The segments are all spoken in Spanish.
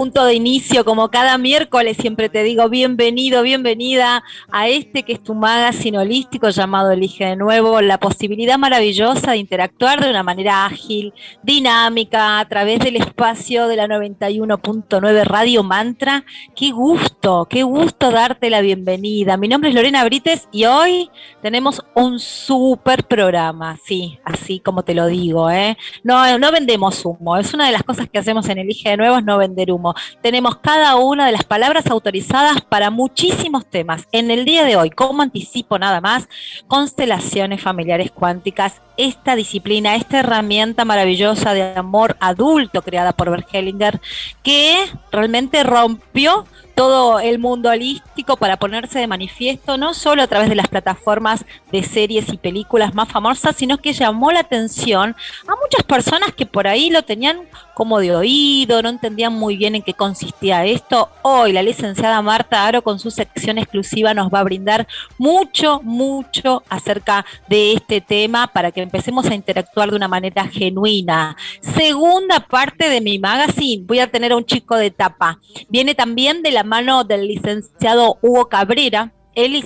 punto de inicio, como cada miércoles, siempre te digo bienvenido, bienvenida a este que es tu magazine holístico llamado Elige de Nuevo, la posibilidad maravillosa de interactuar de una manera ágil, dinámica, a través del espacio de la 91.9 Radio Mantra. Qué gusto darte la bienvenida. Mi nombre es Lorena Brites y hoy tenemos un súper programa, sí, así como te lo digo, ¿eh? No vendemos humo, es una de las cosas que hacemos en Elige de Nuevo, es no vender humo. Tenemos cada una de las palabras autorizadas para muchísimos temas. En el día de hoy, como anticipo nada más, constelaciones familiares cuánticas, esta disciplina, esta herramienta maravillosa de amor adulto creada por Bert Hellinger, que realmente rompió todo el mundo holístico para ponerse de manifiesto, no solo a través de las plataformas de series y películas más famosas, sino que llamó la atención a muchas personas que por ahí lo tenían como de oído, no entendían muy bien en qué consistía esto. Hoy la licenciada Marta Aro, con su sección exclusiva, nos va a brindar mucho acerca de este tema para que empecemos a interactuar de una manera genuina. Segunda parte de mi magazine, voy a tener a un chico de tapa. Viene también de la mano del licenciado Hugo Cabrera. Él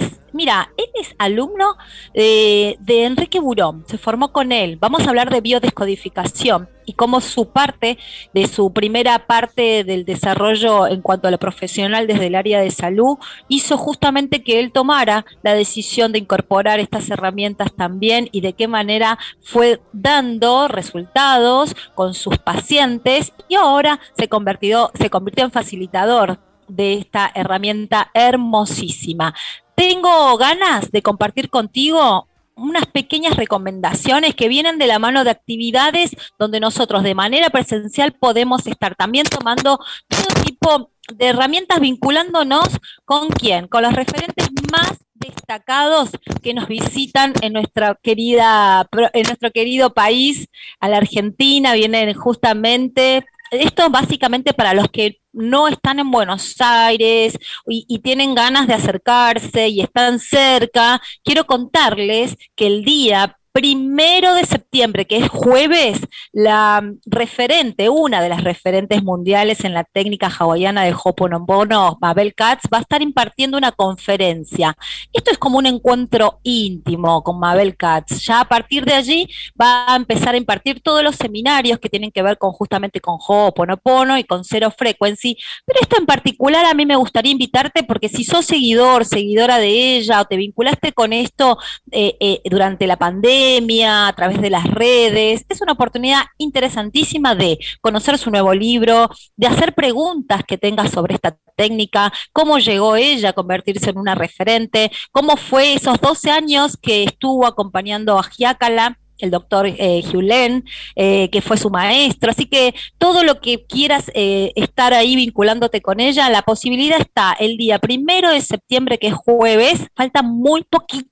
es alumno de Enrique Burón, se formó con él. Vamos a hablar de biodescodificación y cómo su primera parte del desarrollo en cuanto a lo profesional desde el área de salud hizo justamente que él tomara la decisión de incorporar estas herramientas también y de qué manera fue dando resultados con sus pacientes y ahora se convirtió en facilitador de esta herramienta hermosísima. Tengo ganas de compartir contigo unas pequeñas recomendaciones que vienen de la mano de actividades donde nosotros de manera presencial podemos estar también tomando todo tipo de herramientas vinculándonos ¿con quién? Con los referentes más destacados que nos visitan en nuestro querido país, a la Argentina. Vienen justamente, esto básicamente para los que no están en Buenos Aires y tienen ganas de acercarse y están cerca. Quiero contarles que el día 1 de septiembre, que es jueves, una de las referentes mundiales en la técnica hawaiana de Ho'oponopono, Mabel Katz, va a estar impartiendo una conferencia. Esto es como un encuentro íntimo con Mabel Katz. Ya a partir de allí va a empezar a impartir todos los seminarios que tienen que ver justamente con Ho'oponopono y con Zero Frequency, pero esto en particular a mí me gustaría invitarte porque si sos seguidora de ella o te vinculaste con esto durante la pandemia, a través de las redes, es una oportunidad interesantísima de conocer su nuevo libro, de hacer preguntas que tengas sobre esta técnica, cómo llegó ella a convertirse en una referente, cómo fue esos 12 años que estuvo acompañando a Giacala, el doctor Hugh, que fue su maestro. Así que todo lo que quieras estar ahí vinculándote con ella, la posibilidad está el día 1 de septiembre, que es jueves, falta muy poquito.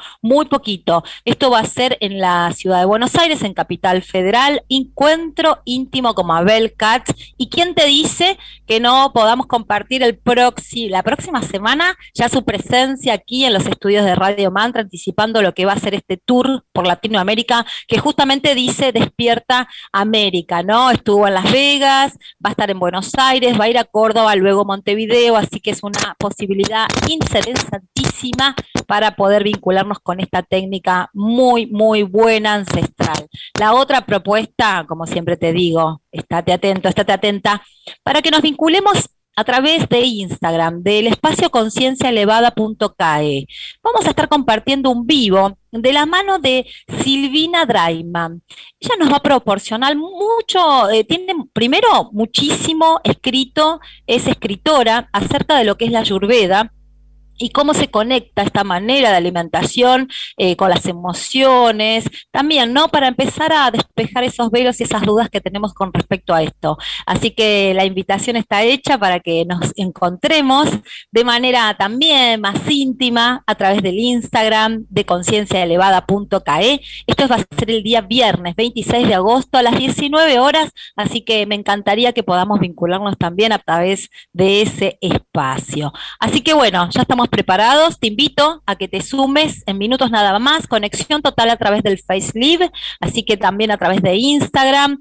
Esto va a ser en la ciudad de Buenos Aires, en Capital Federal, encuentro íntimo con Mabel Katz. ¿Y quién te dice que no podamos compartir la próxima semana ya su presencia aquí en los estudios de Radio Mantra, anticipando lo que va a ser este tour por Latinoamérica, que justamente dice Despierta América, ¿no? Estuvo en Las Vegas, va a estar en Buenos Aires, va a ir a Córdoba, luego Montevideo, así que es una posibilidad interesantísima para poder vincularnos con esta técnica muy buena, ancestral. La otra propuesta, como siempre te digo, estate atenta, para que nos vinculemos a través de Instagram, del espacio concienciaelevada.cae. Vamos a estar compartiendo un vivo de la mano de Silvina Draiman. Ella nos va a proporcionar mucho, tiene primero muchísimo escrito, es escritora acerca de lo que es la Ayurveda, y cómo se conecta esta manera de alimentación con las emociones, también, ¿no? Para empezar a despejar esos velos y esas dudas que tenemos con respecto a esto. Así que la invitación está hecha para que nos encontremos de manera también más íntima a través del Instagram de concienciaelevada.cae. Esto va a ser el día viernes 26 de agosto a las 19 horas, así que me encantaría que podamos vincularnos también a través de ese espacio. Así que bueno, ya estamos estamos preparados. Te invito a que te sumes en minutos nada más. Conexión total a través del FaceLive, así que también a través de Instagram.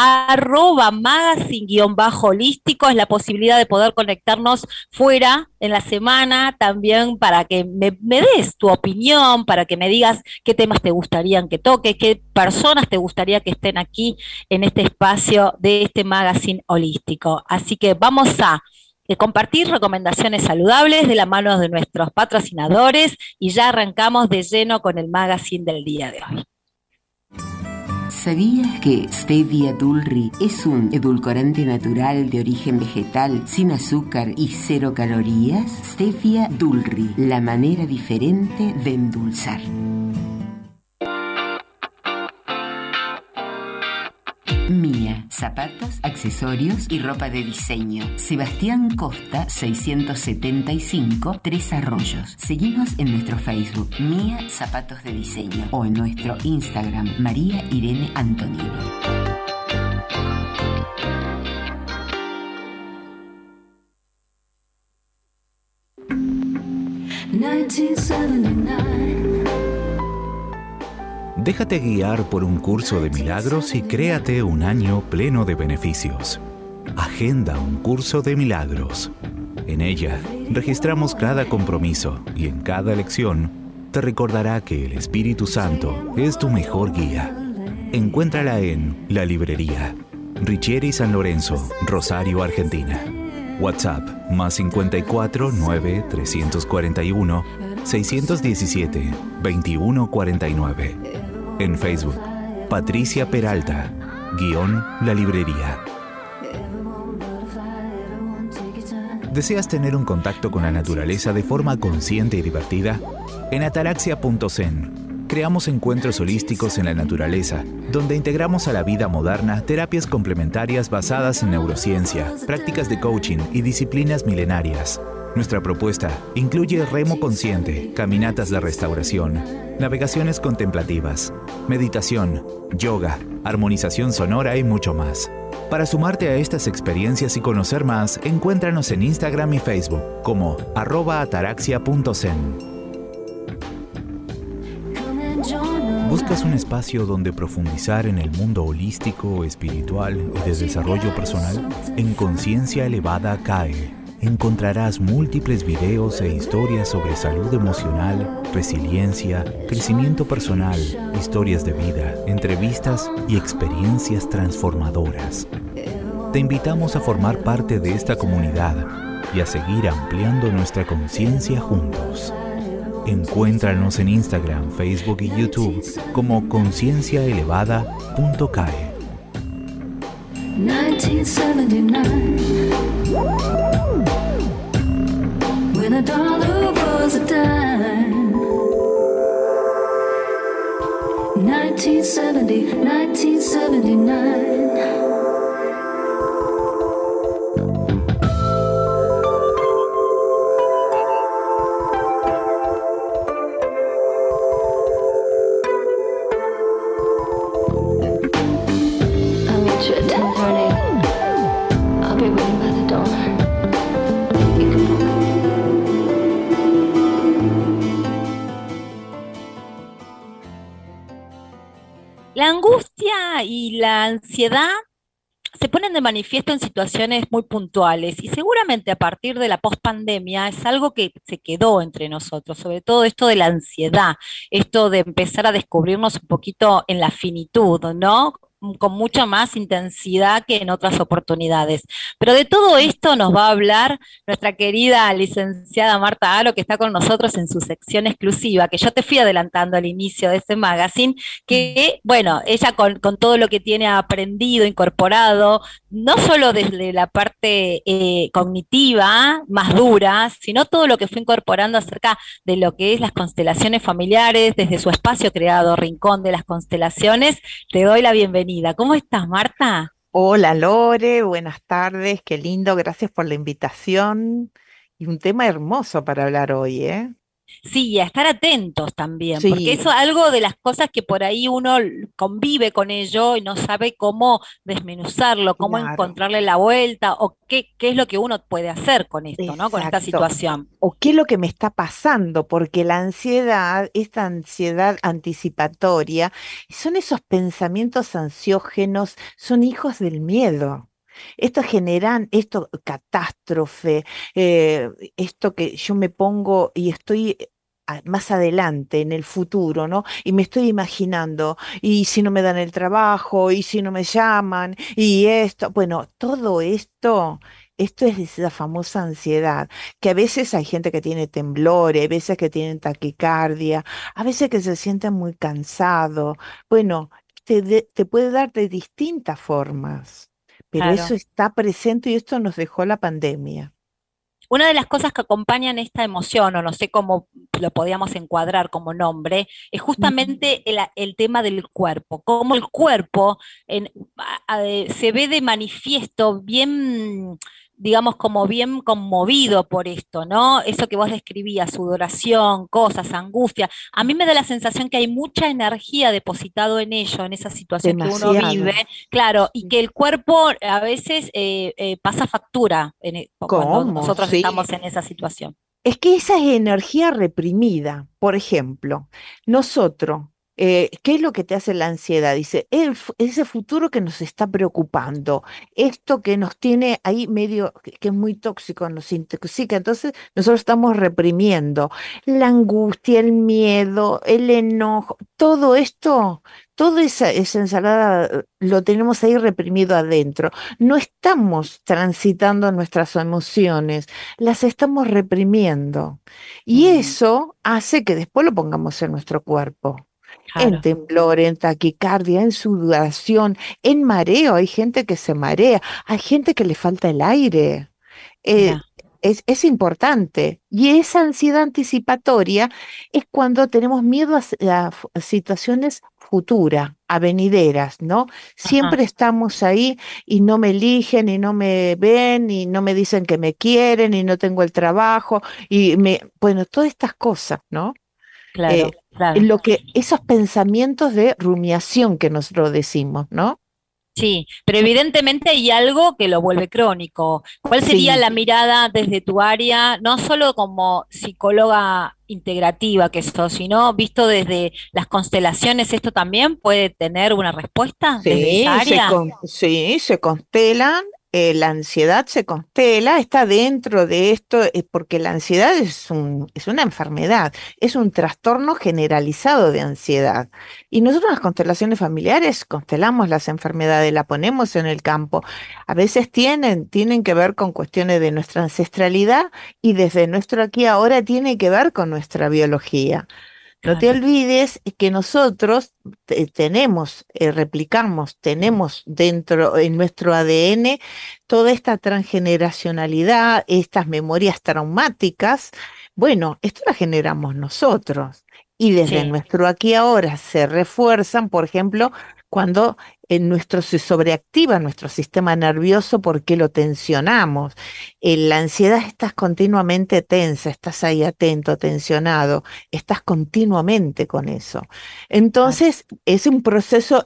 @magazine_holístico es la posibilidad de poder conectarnos fuera en la semana, también para que me des tu opinión, para que me digas qué temas te gustarían que toque, qué personas te gustaría que estén aquí en este espacio de este magazine holístico. Así que vamos a compartir recomendaciones saludables de la mano de nuestros patrocinadores y ya arrancamos de lleno con el magazine del día de hoy. ¿Sabías que Stevia Dulri es un edulcorante natural de origen vegetal, sin azúcar y 0 calorías? Stevia Dulri, la manera diferente de endulzar. Mía, zapatos, accesorios y ropa de diseño. Sebastián Costa 675, Tres Arroyos. Seguinos en nuestro Facebook, Mía Zapatos de Diseño, o en nuestro Instagram, María Irene Antonini. Déjate guiar por un curso de milagros y créate un año pleno de beneficios. Agenda un curso de milagros. En ella registramos cada compromiso y en cada lección te recordará que el Espíritu Santo es tu mejor guía. Encuéntrala en La Librería, Richieri San Lorenzo, Rosario, Argentina. WhatsApp +54 9 341 617 2149. En Facebook, Patricia Peralta, _La Librería. ¿Deseas tener un contacto con la naturaleza de forma consciente y divertida? En Ataraxia.zen creamos encuentros holísticos en la naturaleza, donde integramos a la vida moderna terapias complementarias basadas en neurociencia, prácticas de coaching y disciplinas milenarias. Nuestra propuesta incluye remo consciente, caminatas de restauración, navegaciones contemplativas, meditación, yoga, armonización sonora y mucho más. Para sumarte a estas experiencias y conocer más, encuéntranos en Instagram y Facebook como @ataraxia.zen. ¿Buscas un espacio donde profundizar en el mundo holístico, espiritual y de desarrollo personal? En Conciencia Elevada CAE encontrarás múltiples videos e historias sobre salud emocional, resiliencia, crecimiento personal, historias de vida, entrevistas y experiencias transformadoras. Te invitamos a formar parte de esta comunidad y a seguir ampliando nuestra conciencia juntos. Encuéntranos en Instagram, Facebook y YouTube como concienciaelevada.cae. 1979, when a dollar was a dime. 1979. La angustia y la ansiedad se ponen de manifiesto en situaciones muy puntuales y seguramente a partir de la pospandemia es algo que se quedó entre nosotros, sobre todo esto de la ansiedad, esto de empezar a descubrirnos un poquito en la finitud, ¿no? Con mucha más intensidad que en otras oportunidades. Pero de todo esto nos va a hablar nuestra querida licenciada Marta Aro, que está con nosotros en su sección exclusiva, que yo te fui adelantando al inicio de este magazine, que, bueno, ella con todo lo que tiene aprendido, incorporado, no solo desde la parte cognitiva, más dura, sino todo lo que fue incorporando acerca de lo que es las constelaciones familiares, desde su espacio creado, Rincón de las Constelaciones. Te doy la bienvenida. ¿Cómo estás, Marta? Hola Lore, buenas tardes, qué lindo, gracias por la invitación y un tema hermoso para hablar hoy, ¿eh? Sí, y a estar atentos también, porque Sí, eso es algo de las cosas que por ahí uno convive con ello y no sabe cómo desmenuzarlo, cómo claro, encontrarle la vuelta o qué es lo que uno puede hacer con esto, ¿no? Con esta exacto. situación. O qué es lo que me está pasando, porque la ansiedad, esta ansiedad anticipatoria, son esos pensamientos ansiógenos, son hijos del miedo. Esto generan, esto, catástrofe, eh, esto que yo me pongo y estoy más adelante, en el futuro, ¿no? Y me estoy imaginando, y si no me dan el trabajo, y si no me llaman, y esto, bueno, todo esto, esto es esa famosa ansiedad que a veces hay gente que tiene temblores, a veces que tienen taquicardia, a veces que se sienten muy cansados. Bueno, te puede dar de distintas formas, pero eso Claro. está presente y esto nos dejó la pandemia. Una de las cosas que acompañan esta emoción, o no sé cómo lo podíamos encuadrar como nombre, es Ujú. justamente el tema del cuerpo, cómo el cuerpo se ve de manifiesto bien, digamos, como bien conmovido por esto, ¿no? Eso que vos describías, sudoración, cosas, angustia. A mí me da la sensación que hay mucha energía depositado en ello, en esa situación que uno vive, Demasiado. claro, y Sí. que el cuerpo a veces pasa factura cuando ¿Cómo? nosotros Sí. estamos en esa situación. Es que esa es energía reprimida. Por ejemplo, nosotros, ¿qué es lo que te hace la ansiedad? Dice, ese futuro que nos está preocupando, esto que nos tiene ahí medio, que es muy tóxico, nos intoxica. Entonces, nosotros estamos reprimiendo la angustia, el miedo, el enojo, todo esto, toda esa ensalada lo tenemos ahí reprimido adentro. No estamos transitando nuestras emociones, las estamos reprimiendo. Y Mm, eso hace que después lo pongamos en nuestro cuerpo. En claro, temblor, en taquicardia, en sudoración, en mareo. Hay gente que se marea, hay gente que le falta el aire. Eh, mira, es importante. Y esa ansiedad anticipatoria es cuando tenemos miedo a situaciones futuras, a venideras, ¿no? ajá, Siempre estamos ahí y no me eligen y no me ven y no me dicen que me quieren y no tengo el trabajo bueno, todas estas cosas, ¿no? claro, Eh, claro. esos pensamientos de rumiación que nosotros decimos, ¿no? Sí, pero evidentemente hay algo que lo vuelve crónico. ¿Cuál sería Sí. la mirada desde tu área, no solo como psicóloga integrativa que sos, sino visto desde las constelaciones? ¿Esto también puede tener una respuesta desde esa Sí, área? sí, se constelan, la ansiedad se constela, está dentro de esto, porque la ansiedad es una enfermedad, es un trastorno generalizado de ansiedad. Y nosotros en las constelaciones familiares constelamos las enfermedades, la ponemos en el campo. A veces tienen que ver con cuestiones de nuestra ancestralidad y desde nuestro aquí ahora tiene que ver con nuestra biología. No te Claro. olvides que nosotros tenemos, replicamos, tenemos dentro en nuestro ADN toda esta transgeneracionalidad, estas memorias traumáticas. Bueno, esto la generamos nosotros. Y desde Sí, nuestro aquí y ahora se refuerzan, por ejemplo, cuando se sobreactiva nuestro sistema nervioso porque lo tensionamos. En la ansiedad estás continuamente tensa, estás ahí atento, tensionado, estás continuamente con eso. claro. Entonces, es un proceso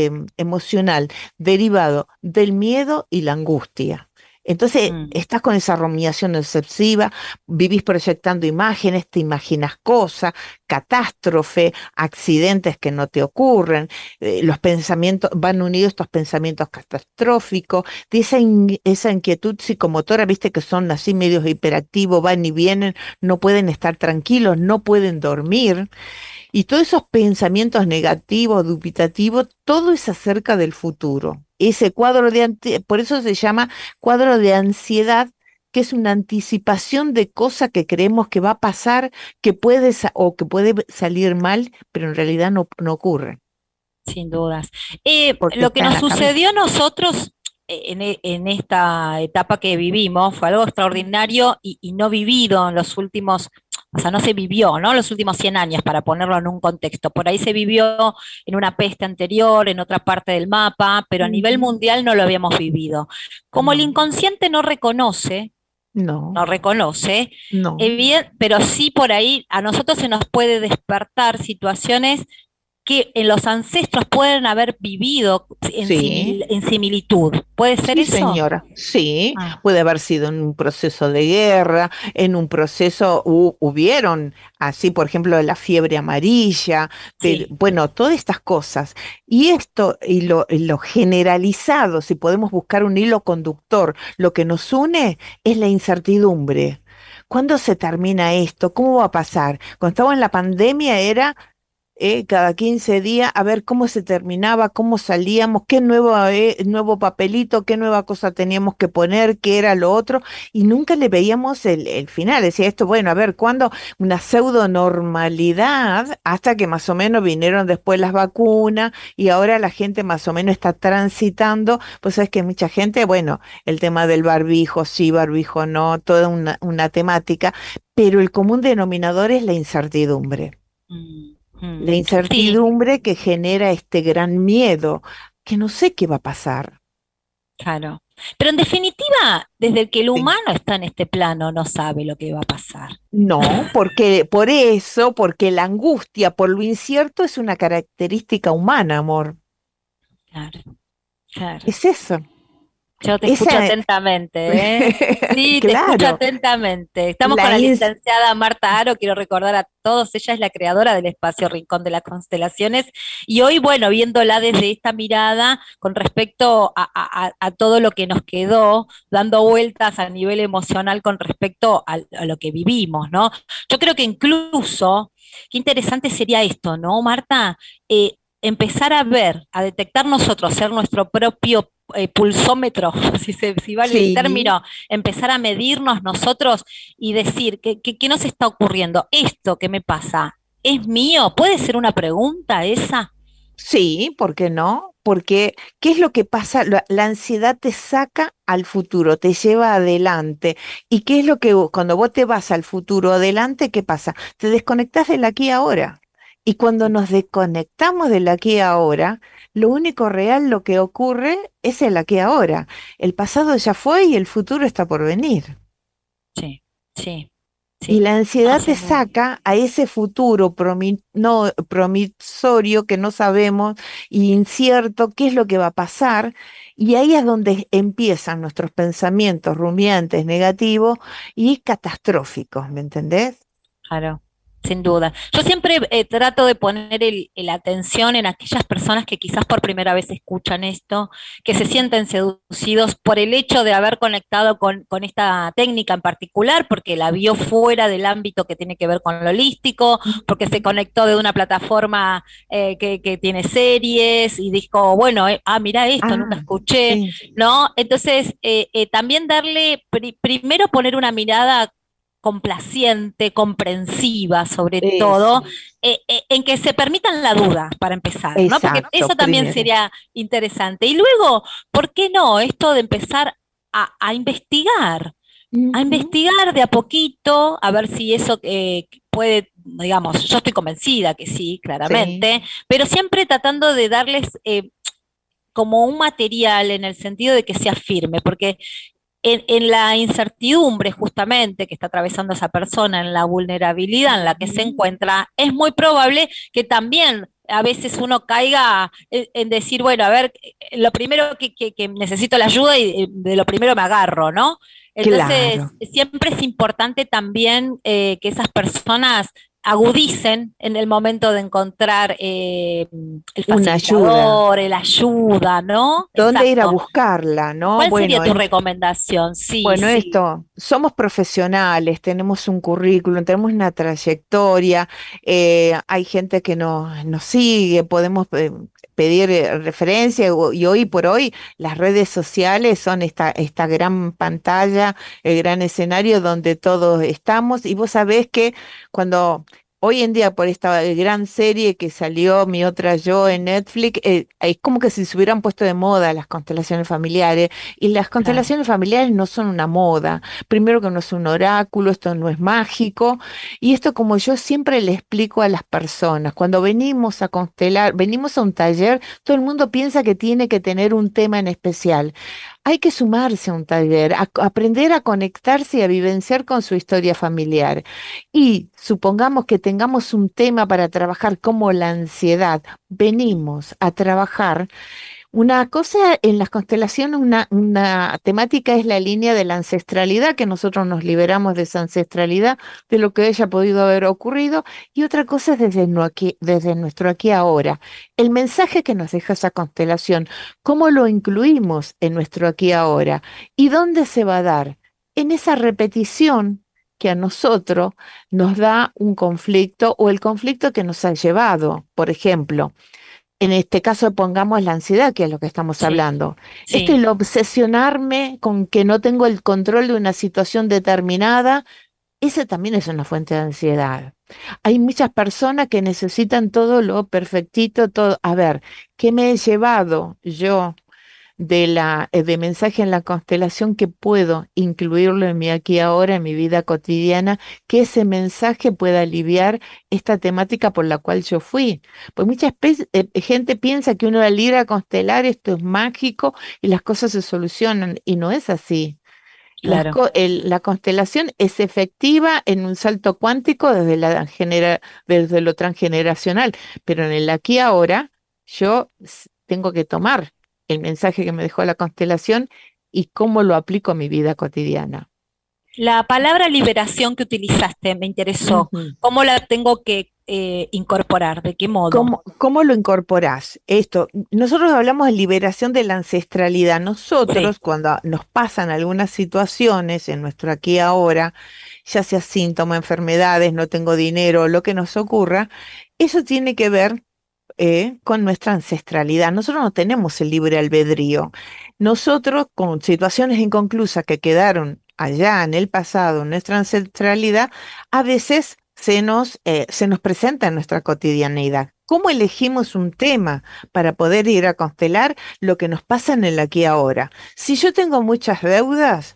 emocional derivado del miedo y la angustia. Entonces, Mm. estás con esa rumiación obsesiva, vivís proyectando imágenes, te imaginas cosas, catástrofe, accidentes que no te ocurren, los pensamientos, van unidos estos pensamientos catastróficos, de esa inquietud psicomotora, viste que son así medios hiperactivos, van y vienen, no pueden estar tranquilos, no pueden dormir. Y todos esos pensamientos negativos, dubitativos, todo es acerca del futuro. Ese cuadro por eso se llama cuadro de ansiedad, que es una anticipación de cosa que creemos que va a pasar, o que puede salir mal, pero en realidad no ocurre, Sin dudas. porque Lo que está en nos la cabeza. sucedió a nosotros en esta etapa que vivimos fue algo extraordinario y no vivido en los últimos, o sea, no se vivió, ¿no? Los últimos 100 años, para ponerlo en un contexto. Por ahí se vivió en una peste anterior, en otra parte del mapa, pero a nivel Ujú. mundial no lo habíamos vivido. Como el No. inconsciente no reconoce No, no reconoce, no, pero sí por ahí a nosotros se nos puede despertar situaciones que en los ancestros pueden haber vivido sí. en similitud. ¿Puede ser Sí, eso? señora, sí, Ah, puede haber sido en un proceso de guerra, en un proceso, hubieron, así por ejemplo, la fiebre amarilla, sí. bueno, todas estas cosas. Y esto, y lo generalizado, si podemos buscar un hilo conductor, lo que nos une es la incertidumbre. ¿Cuándo se termina esto? ¿Cómo va a pasar? Cuando estaba en la pandemia era cada 15 días, a ver cómo se terminaba, cómo salíamos, qué nuevo papelito, qué nueva cosa teníamos que poner, qué era lo otro, y nunca le veíamos el final. Decía esto, bueno, a ver, ¿cuándo? Una pseudo normalidad, hasta que más o menos vinieron después las vacunas, y ahora la gente más o menos está transitando, pues es que mucha gente, bueno, el tema del barbijo, sí, barbijo no, toda una temática, pero el común denominador es la incertidumbre. Mm, La mm. Sí, incertidumbre que genera este gran miedo, que no sé qué va a pasar. claro. Pero en definitiva, desde que el Sí. humano está en este plano, no sabe lo que va a pasar. No, porque por eso, porque la angustia por lo incierto es una característica humana, amor. Claro, claro. Es eso. Yo te escucho Esa, atentamente, ¿eh? Sí, te escucho claro, atentamente. Estamos con la la ins- licenciada Marta Aro, quiero recordar a todos, ella es la creadora del espacio Rincón de las Constelaciones y hoy, bueno, viéndola desde esta mirada con respecto a todo lo que nos quedó, dando vueltas a nivel emocional con respecto a lo que vivimos, ¿no? Yo creo que incluso, qué interesante sería esto, ¿no, Marta? Empezar a ver, a detectar nosotros, ser nuestro propio pulsómetro, si vale el sí, término, empezar a medirnos nosotros y decir, ¿qué nos está ocurriendo? ¿Esto que me pasa es mío? ¿Puede ser una pregunta esa? sí, ¿por qué no? Porque, ¿qué es lo que pasa? La ansiedad te saca al futuro, te lleva adelante. ¿Y qué es lo que cuando vos te vas al futuro adelante, qué pasa? Te desconectás del aquí y ahora. Y cuando nos desconectamos del aquí y ahora, lo único real, lo que ocurre es el aquí y ahora. El pasado ya fue y el futuro está por venir. Sí, sí, Y sí. la No, ansiedad te sin duda. saca a ese futuro no, promisorio que no sabemos y incierto qué es lo que va a pasar. Y ahí es donde empiezan nuestros pensamientos rumiantes, negativos y catastróficos, ¿me entendés? Claro, sin duda. Yo siempre trato de poner el atención en aquellas personas que quizás por primera vez escuchan esto, que se sienten seducidos por el hecho de haber conectado con esta técnica en particular, porque la vio fuera del ámbito que tiene que ver con lo holístico, porque se conectó de una plataforma que tiene series y dijo, bueno, mira esto, nunca Ah, escuché, sí, ¿no? Entonces, también darle, primero poner una mirada complaciente, comprensiva sobre eso, todo, en que se permitan la duda para empezar, ¿no? Porque exacto, eso también primero. sería interesante. Y luego, ¿por qué no? Esto de empezar a Ujú, investigar de a poquito, a ver si eso puede, digamos, yo estoy convencida que sí, sí, claramente, pero siempre tratando de darles como un material en el sentido de que sea firme, porque en la incertidumbre justamente que está atravesando esa persona, en la vulnerabilidad en la que se ujú, encuentra, es muy probable que también a veces uno caiga en decir, bueno, a ver, lo primero que necesito la ayuda y de lo primero me agarro, ¿no? Entonces, claro, siempre es importante también que esas personas agudicen en el momento de encontrar el una ayuda. facilitador, el ayuda, ¿no? ¿Dónde ir a Exacto. buscarla, no? ¿Cuál sería Bueno, tu recomendación? Sí, bueno, sí, esto, somos profesionales, tenemos un currículum, tenemos una trayectoria, hay gente que nos sigue, podemos pedir referencia y hoy por hoy las redes sociales son esta gran pantalla, el gran escenario donde todos estamos y vos sabés que cuando... Hoy en día, por esta gran serie que salió Mi Otra Yo en Netflix, es como que si se hubieran puesto de moda las constelaciones familiares. Y las claro. constelaciones familiares no son una moda. Primero que no es un oráculo, esto no es mágico. Y esto como yo siempre le explico a las personas, cuando venimos a constelar, venimos a un taller, todo el mundo piensa que tiene que tener un tema en especial. hay que sumarse a un taller, aprender a conectarse y a vivenciar con su historia familiar. Y supongamos que tengamos un tema para trabajar como la ansiedad. Venimos a trabajar. Una cosa en las constelaciones, una temática es la línea de la ancestralidad, que nosotros nos liberamos de esa ancestralidad, de lo que haya podido haber ocurrido, y otra cosa es desde nuestro aquí ahora. El mensaje que nos deja esa constelación, ¿cómo lo incluimos en nuestro aquí ahora? ¿Y dónde se va a dar? En esa repetición que a nosotros nos da un conflicto o el conflicto que nos ha llevado, por ejemplo. En este caso pongamos la ansiedad, que es lo que estamos Sí, hablando. sí, El obsesionarme con que no tengo el control de una situación determinada, ese también es una fuente de ansiedad. Hay muchas personas que necesitan todo lo perfectito, todo. A ver, ¿qué me he llevado yo de mensaje en la constelación que puedo incluirlo en mi aquí y ahora, en mi vida cotidiana, que ese mensaje pueda aliviar esta temática por la cual yo fui? Pues gente piensa que uno al ir a constelar esto es mágico y las cosas se solucionan, y no es así. claro. La constelación es efectiva en un salto cuántico desde lo transgeneracional, pero en el aquí y ahora tengo que tomar el mensaje que me dejó la constelación y cómo lo aplico a mi vida cotidiana. La palabra liberación que utilizaste me interesó. Ujú. ¿Cómo la tengo que incorporar? ¿De qué modo? ¿Cómo lo incorporás? Esto, nosotros hablamos de liberación de la ancestralidad. Sí, Nosotros, cuando nos pasan algunas situaciones en nuestro aquí y ahora, ya sea síntoma, enfermedades, no tengo dinero, lo que nos ocurra, eso tiene que ver con nuestra ancestralidad. Nosotros no tenemos el libre albedrío. Nosotros, con situaciones inconclusas que quedaron allá en el pasado, en nuestra ancestralidad, a veces se nos presenta en nuestra cotidianeidad. ¿Cómo elegimos un tema para poder ir a constelar lo que nos pasa en el aquí y ahora? Si yo tengo muchas deudas,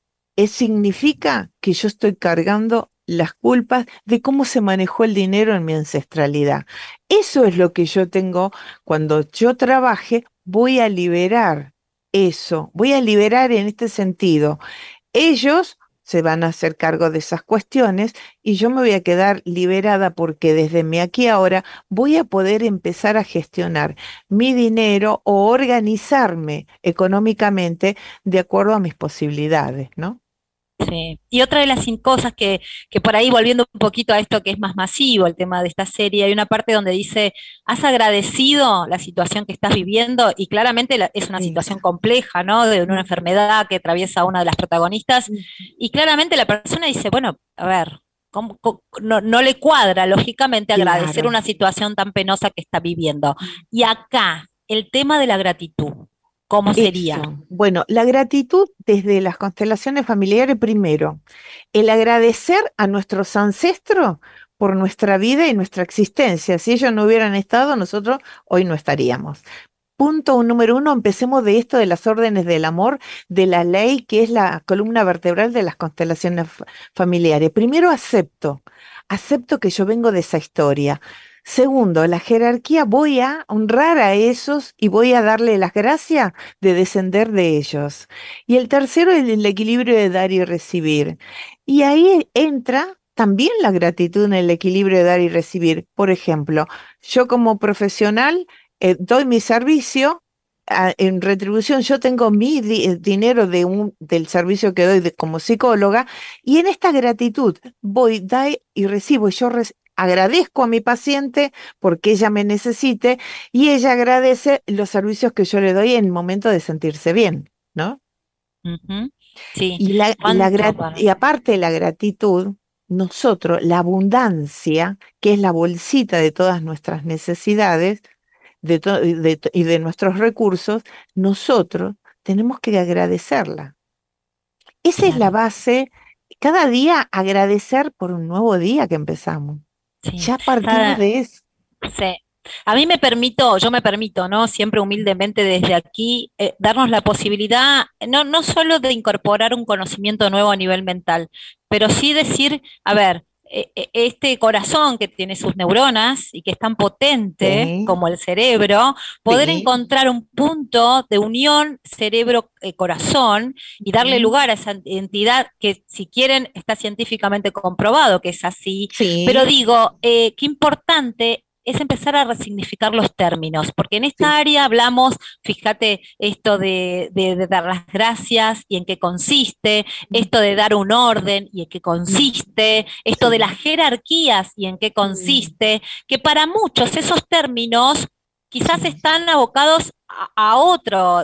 significa que yo estoy cargando las culpas de cómo se manejó el dinero en mi ancestralidad. Eso es lo que yo tengo cuando yo trabaje, voy a liberar eso, voy a liberar en este sentido. Ellos se van a hacer cargo de esas cuestiones y yo me voy a quedar liberada porque desde mi aquí ahora voy a poder empezar a gestionar mi dinero o organizarme económicamente de acuerdo a mis posibilidades, ¿no? sí. Y otra de las cosas que por ahí, volviendo un poquito a esto que es más masivo, el tema de esta serie, hay una parte donde dice, ¿has agradecido la situación que estás viviendo? Y claramente es una situación Eso. compleja, ¿no? De una Ujú, enfermedad que atraviesa a una de las protagonistas. ujú. Y claramente la persona dice, bueno, a ver, no, no le cuadra, lógicamente, agradecer Claro. una situación tan penosa que está viviendo. Y acá, el tema de la gratitud, ¿cómo sería? Eso. Bueno, la gratitud desde las constelaciones familiares primero, el agradecer a nuestros ancestros por nuestra vida y nuestra existencia. Si ellos no hubieran estado, nosotros hoy no estaríamos. Número uno, empecemos de esto de las órdenes del amor, de la ley, que es la columna vertebral de las constelaciones familiares. Primero, acepto que yo vengo de esa historia. Segundo, la jerarquía, voy a honrar a esos y voy a darle las gracias de descender de ellos. Y el tercero, el equilibrio de dar y recibir. Y ahí entra también la gratitud en el equilibrio de dar y recibir. Por ejemplo, yo como profesional doy mi servicio, en retribución yo tengo dinero del servicio que doy como psicóloga, y en esta gratitud voy, doy y recibo. Agradezco a mi paciente porque ella me necesite y ella agradece los servicios que yo le doy en el momento de sentirse bien, ¿no? Ujú. Sí, Y ¿cuánto? y aparte de la gratitud, nosotros, la abundancia, que es la bolsita de todas nuestras necesidades, y de nuestros recursos, nosotros tenemos que agradecerla. Esa es la Claro, base. Cada día agradecer por un nuevo día que empezamos. sí. Ya partimos Cada- de eso. sí. A mí yo me permito, ¿no? Siempre humildemente desde aquí, darnos la posibilidad, no, no solo de incorporar un conocimiento nuevo a nivel mental, pero sí decir, a ver, este corazón que tiene sus neuronas y que es tan potente Sí, como el cerebro, poder sí, encontrar un punto de unión cerebro-corazón y darle mm, lugar a esa entidad que, si quieren, está científicamente comprobado que es así. Pero sí, digo, qué importante es empezar a resignificar los términos, porque en esta sí, área hablamos, fíjate, esto de dar las gracias y en qué consiste, mm, esto de dar un orden y en qué mm, consiste, esto de las sí, jerarquías y en qué mm, consiste, que para muchos esos términos quizás sí, están abocados a otro,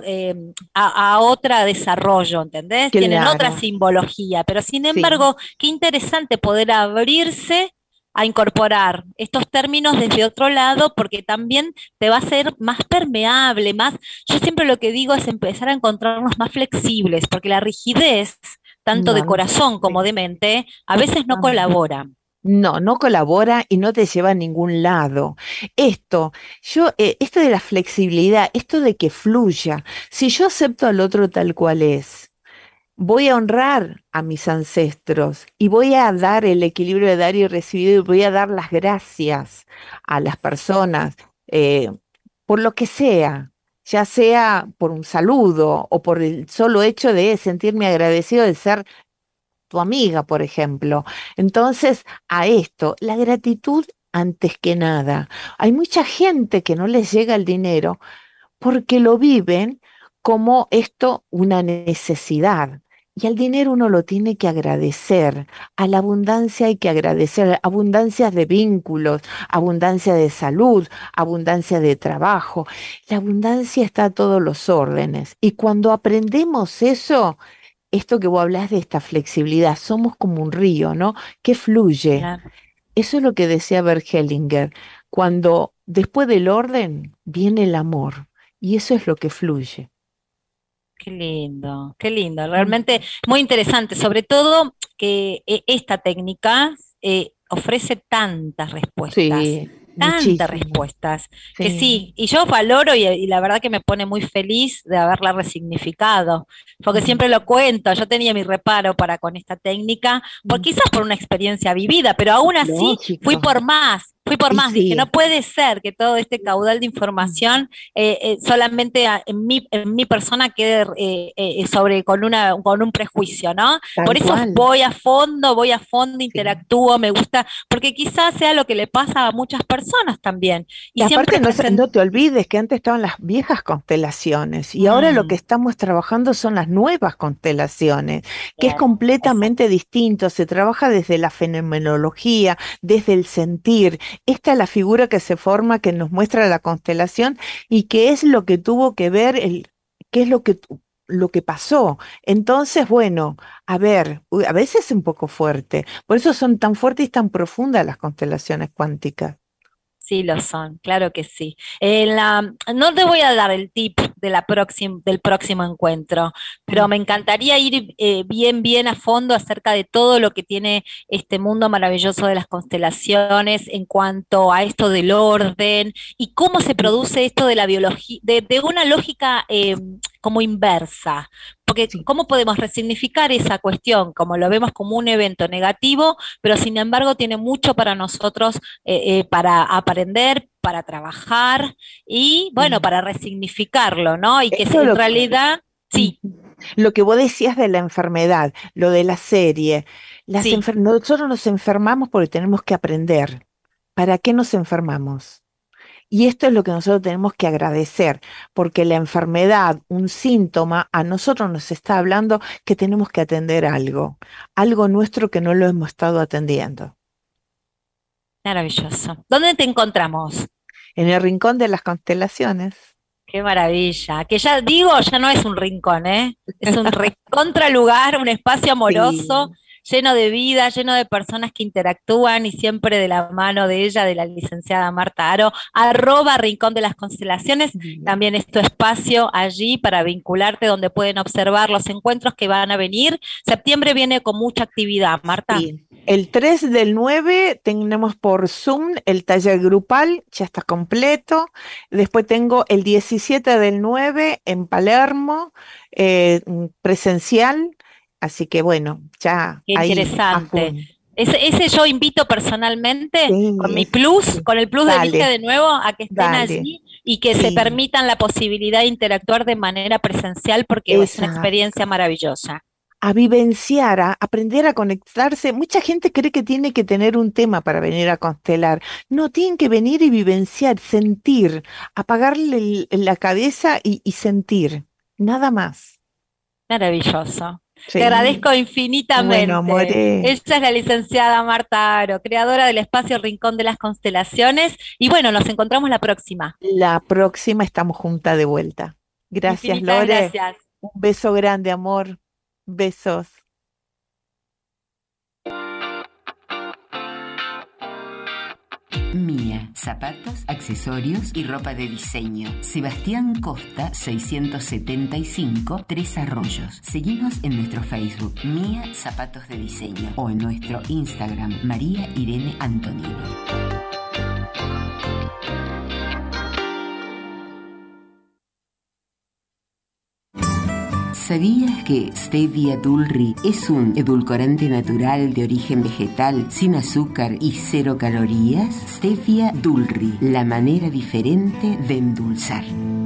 a otra desarrollo, ¿entendés? Tienen otra claro, simbología, pero sin sí. embargo, qué interesante poder abrirse a incorporar estos términos desde otro lado, porque también te va a hacer más permeable, más, yo siempre lo que digo es empezar a encontrarnos más flexibles, porque la rigidez, tanto de No, no, corazón como sí. de mente, a veces no Ah, colabora. no, no colabora y no te lleva a ningún lado. Esto, esto de la flexibilidad, esto de que fluya, si yo acepto al otro tal cual es, voy a honrar a mis ancestros y voy a dar el equilibrio de dar y recibir y voy a dar las gracias a las personas eh, por lo que sea, ya sea por un saludo o por el solo hecho de sentirme agradecido de ser tu amiga, por ejemplo. Entonces, a esto, la gratitud antes que nada. Hay mucha gente que no les llega el dinero porque lo viven como esto una necesidad. Y al dinero uno lo tiene que agradecer, a la abundancia hay que agradecer, abundancia de vínculos, abundancia de salud, abundancia de trabajo. La abundancia está a todos los órdenes. Y cuando aprendemos eso, esto que vos hablas de esta flexibilidad, somos como un río, ¿no? Que fluye. Claro. Eso es lo que decía Bert Hellinger, cuando después del orden viene el amor, y eso es lo que fluye. Qué lindo, Mm. realmente muy interesante, sobre todo que esta técnica ofrece Sí, tantas muchísimo. respuestas, que Sí. sí, y yo valoro y la verdad que me pone muy feliz de haberla resignificado, porque Mm. siempre lo cuento, yo tenía mi reparo para con esta técnica, por, Mm. quizás por una experiencia vivida, pero aún así Lógico. fui por Y más, dije, no sí, puede ser que todo este caudal de mm, información solamente en mi persona quede sobre con un prejuicio, ¿no? Por tal eso cual. voy a fondo, Sí. interactúo, me gusta, porque quizás sea lo que le pasa a muchas personas también. Y Y siempre aparte no, presente. no te olvides que antes estaban las viejas constelaciones y ahora lo que estamos trabajando son las nuevas constelaciones, que es Bien, exacto. completamente distinto. Se trabaja desde la fenomenología, desde el sentir. Esta es la figura que se forma, que nos muestra la constelación y qué es lo que tuvo que ver, qué es lo que pasó. Entonces, bueno, a ver, a veces es un poco fuerte. Por eso son tan fuertes y tan profundas las constelaciones cuánticas. Sí, lo son, claro que sí. No te voy a dar el tip de del próximo encuentro, pero Mm. me encantaría ir bien a fondo acerca de todo lo que tiene este mundo maravilloso de las constelaciones en cuanto a esto del orden y cómo se Sí, produce esto de la biología, de una lógica como inversa. Porque sí. ¿cómo podemos resignificar esa cuestión? Como lo vemos como un evento negativo, pero sin embargo tiene mucho para nosotros para aprender, para trabajar y, bueno, Sí. para resignificarlo, ¿no? Y que Esto es en realidad, sí, ujú, lo que vos decías de la enfermedad, lo de la serie. sí, Nosotros nos enfermamos porque tenemos que aprender. ¿Para qué nos enfermamos? Y esto es lo que nosotros tenemos que agradecer, porque la enfermedad, un síntoma, a nosotros nos está hablando que tenemos que atender algo nuestro que no lo hemos estado atendiendo. maravilloso. ¿Dónde te encontramos? En el rincón de las constelaciones. Qué maravilla. Que ya digo, ya no es un rincón, ¿eh? Es un recontra lugar, un espacio amoroso, Sí. lleno de vida, lleno de personas que interactúan y siempre de la mano de ella, de la licenciada Marta Aro, @Rincón de las Constelaciones. Bien. También es tu espacio allí para vincularte, donde pueden observar los encuentros que van a venir. Septiembre viene con mucha actividad, Marta. Sí, el 3 del 9 tenemos por Zoom el taller grupal, ya está completo. Después tengo el 17 del 9 en Palermo, presencial. Así que bueno, ya Qué ahí a interesante. full. Ese yo invito personalmente Sí, con mi es, plus, sí. con el plus de Elige Dale, de nuevo, a que estén dale. allí y que se Sí, permitan la posibilidad de interactuar de manera presencial porque es una esa. experiencia maravillosa. A vivenciar, a aprender a conectarse. Mucha gente cree que tiene que tener un tema para venir a constelar. No, tienen que venir y vivenciar, sentir, apagarle la cabeza y sentir. Nada más. Maravilloso. Te Sí. agradezco Bueno, infinitamente. amore, Ella es la licenciada Marta Aro, creadora del espacio Rincón de las Constelaciones. Y bueno, nos encontramos la próxima. la próxima estamos juntas de vuelta. Gracias, Infinitas Lore. gracias. Un beso grande, amor. Besos. Mía, zapatos, accesorios y ropa de diseño. Sebastián Costa 675, Tres Arroyos. Seguinos en nuestro Facebook, Mía Zapatos de Diseño, o en nuestro Instagram, María Irene Antonini. ¿Sabías que Stevia Dulri es un edulcorante natural de origen vegetal, sin azúcar y 0 calorías? Stevia Dulri, la manera diferente de endulzar.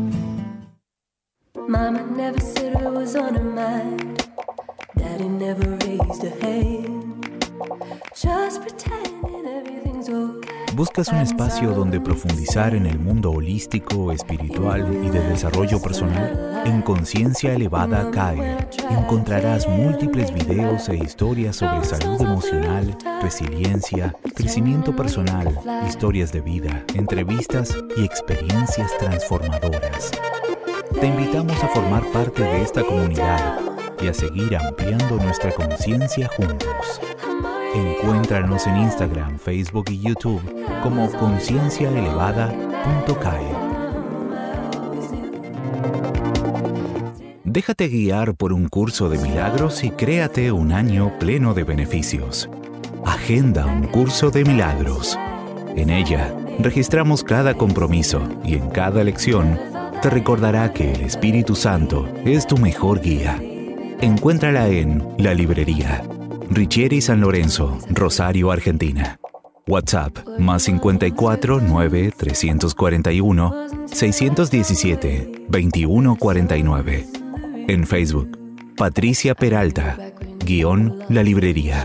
Mama never said it was on her mind. Daddy never raised a hand. Just pretending everything's okay. ¿Buscas un espacio donde profundizar en el mundo holístico, espiritual y de desarrollo personal? En Conciencia Elevada CAE encontrarás múltiples videos e historias sobre salud emocional, resiliencia, crecimiento personal, historias de vida, entrevistas y experiencias transformadoras. Te invitamos a formar parte de esta comunidad y a seguir ampliando nuestra conciencia juntos. Encuéntranos en Instagram, Facebook y YouTube como concienciaelevada.cae. Déjate guiar por un curso de milagros y créate un año pleno de beneficios. Agenda un curso de milagros. En ella, registramos cada compromiso y en cada lección te recordará que el Espíritu Santo es tu mejor guía. Encuéntrala en La Librería, Richieri San Lorenzo, Rosario, Argentina. WhatsApp más 54 9 341 617 2149. En Facebook, Patricia Peralta, _La Librería.